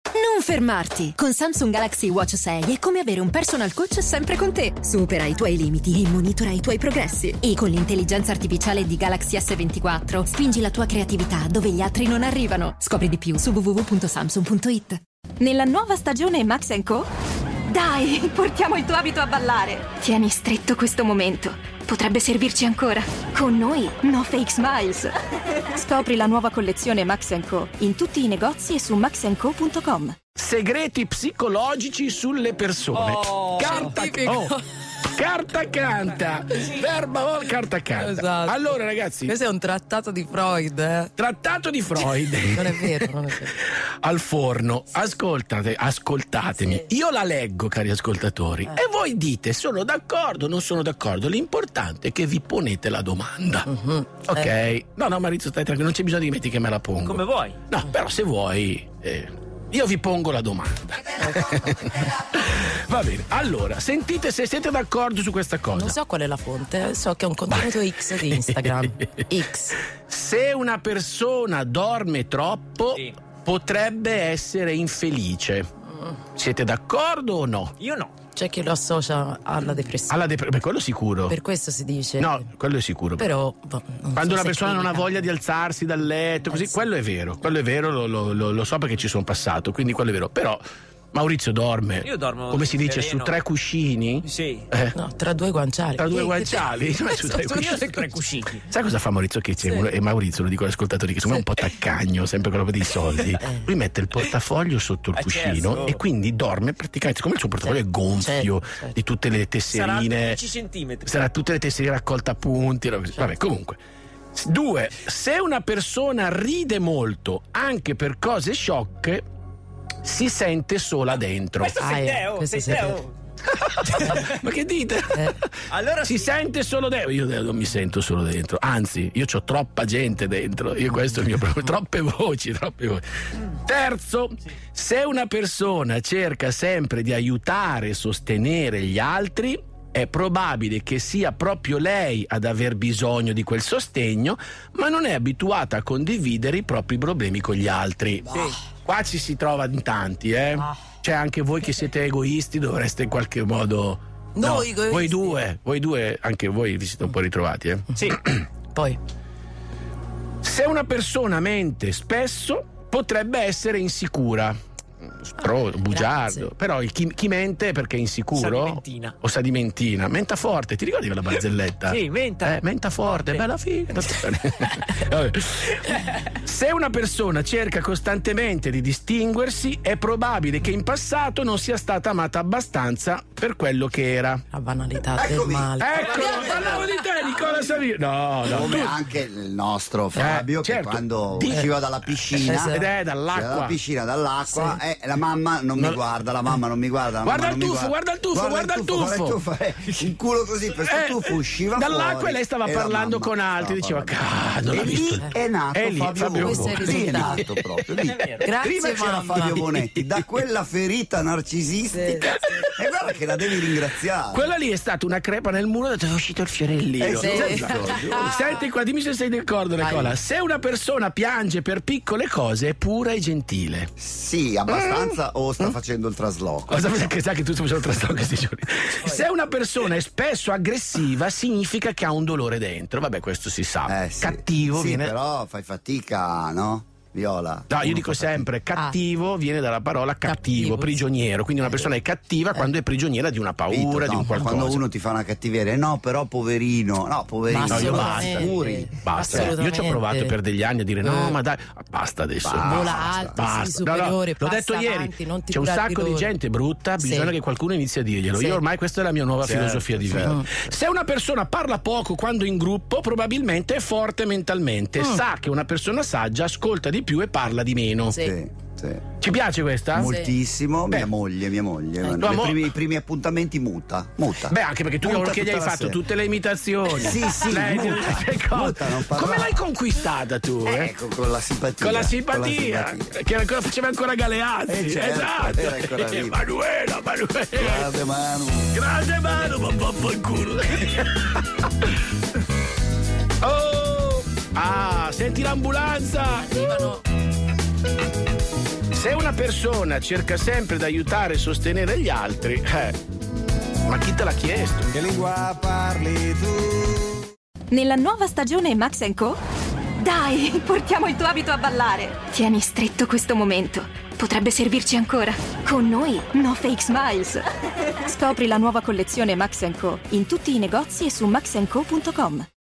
Non fermarti! Con Samsung Galaxy Watch 6 è come avere un personal coach sempre con te. Supera i tuoi limiti e monitora i tuoi progressi. E con l'intelligenza artificiale di Galaxy S24 spingi la tua creatività dove gli altri non arrivano. Scopri di più su www.samsung.it. Nella nuova stagione Max & Co? Dai, portiamo il tuo abito a ballare. Tieni stretto questo momento. Potrebbe servirci ancora. Con noi, no fake smiles. Scopri la nuova collezione Max & Co. in tutti i negozi e su maxandco.com. Segreti psicologici sulle persone. Carta canta, verba carta canta. Esatto. Allora ragazzi, questo è un trattato di Freud. Trattato di Freud. Non è vero. Al forno. Ascoltatemi. Sì. Io la leggo, cari ascoltatori, e voi dite sono d'accordo, non sono d'accordo. L'importante è che vi ponete la domanda. Ok? No, Maurizio, stai tranquillo, non c'è bisogno di metti che me la pongo. Come vuoi. No, però se vuoi io vi pongo la domanda. Va bene, allora, sentite se siete d'accordo su questa cosa. Non so qual è la fonte, so che è un contenuto X di Instagram. X. Se una persona dorme troppo, potrebbe essere infelice. Siete d'accordo o no? Io no. C'è chi lo associa alla depressione. Beh, quello sicuro. Per questo si dice. No, quello è sicuro. Però quando una persona non ha voglia di alzarsi dal letto, così, quello è vero, lo so perché ci sono passato, quindi quello è vero. Però Maurizio dorme. Io dormo. Come si dice, sereno. su 3 cuscini? Sì. No, tra 2 guanciali. Tra 2 guanciali? Su 3 cuscini. Sai cosa fa Maurizio? Che c'è e Maurizio, lo dico agli ascoltatori, che secondo me è un po' taccagno, sempre con la roba dei soldi. Lui mette il portafoglio sotto il cuscino e quindi dorme praticamente, siccome il suo portafoglio è gonfio di tutte le tesserine. Sarà 10 centimetri. Sarà tutte le tesserine raccolta a punti. Vabbè, comunque. 2. Se una persona ride molto anche per cose sciocche, si sente sola dentro. Questo sei te. Ma che dite? Allora si sente solo dentro. Io non mi sento solo dentro, anzi, io c'ho troppa gente dentro. Questo è il mio problema. Troppe voci. Terzo, se una persona cerca sempre di aiutare e sostenere gli altri, è probabile che sia proprio lei ad aver bisogno di quel sostegno, ma non è abituata a condividere i propri problemi con gli altri. Qua ci si trova in tanti, Cioè anche voi che siete egoisti dovreste in qualche modo. Voi due, anche voi vi siete un po' ritrovati, Sì. Poi, se una persona mente spesso, potrebbe essere insicura. Bugiardo. Però chi mente perché è insicuro sa di mentina. Menta forte, ti ricordi quella barzelletta? Sì, menta forte, bella figa. Se una persona cerca costantemente di distinguersi, è probabile che in passato non sia stata amata abbastanza per quello che era. La banalità del male. Ecco, parlavo di te, Nicola Savino. No. Come anche il nostro Fabio, che quando usciva dalla piscina, dall'acqua, la mamma non mi guarda, Guarda il tuffo. Il culo così, per sto tuffo usciva dall'acqua fuori, e lei stava parlando con altri, diceva non l'ha visto. Lì è nato Fabio Bonetti. Lì è nato proprio lì. Grazie, prima c'era Fabio Bonetti, da quella ferita narcisistica, e guarda che la devi ringraziare. Quella lì è stata una crepa nel muro, è uscito il fiorellino. Senti qua, dimmi se sei d'accordo, Nicola. Se una persona piange per piccole cose, è pura e gentile. Sì, abbastanza, o sta facendo il trasloco. Che sa che tu stai facendo il trasloco questi giorni. Se una persona è spesso aggressiva, significa che ha un dolore dentro. Vabbè, questo si sa. Cattivo viene. Però fai fatica, no? Viola. No, io dico sempre cattivo viene dalla parola cattivo, prigioniero. Quindi una persona è cattiva quando è prigioniera di una paura, di un qualcosa. Quando uno ti fa una cattiveria, no, però poverino. No, io basta. Io ci ho provato per degli anni a dire no, ma dai, basta adesso. Basta. Superiore, l'ho detto ieri. C'è un sacco di gente brutta, bisogna che qualcuno inizi a dirglielo. Io ormai questa è la mia nuova filosofia di vita. Se una persona parla poco quando in gruppo, probabilmente è forte mentalmente. Sa che una persona saggia ascolta di più e parla di meno. Ci piace questa? Moltissimo. Mia moglie. I primi appuntamenti muta. Beh, anche perché tu che gli hai fatto tutte le imitazioni. Sì. Muta, come l'hai conquistata tu? Ecco, con la simpatia. Che ancora faceva ancora Galeazzi. Esatto. Emanuela. Grande Manu, ma papà il culo. Senti l'ambulanza. Se una persona cerca sempre di aiutare e sostenere gli altri, ma chi te l'ha chiesto? Che lingua parli tu? Nella nuova stagione Max & Co? Dai, portiamo il tuo abito a ballare. Tieni stretto questo momento. Potrebbe servirci ancora. Con noi, no fake smiles. Scopri la nuova collezione Max & Co in tutti i negozi e su maxandco.com.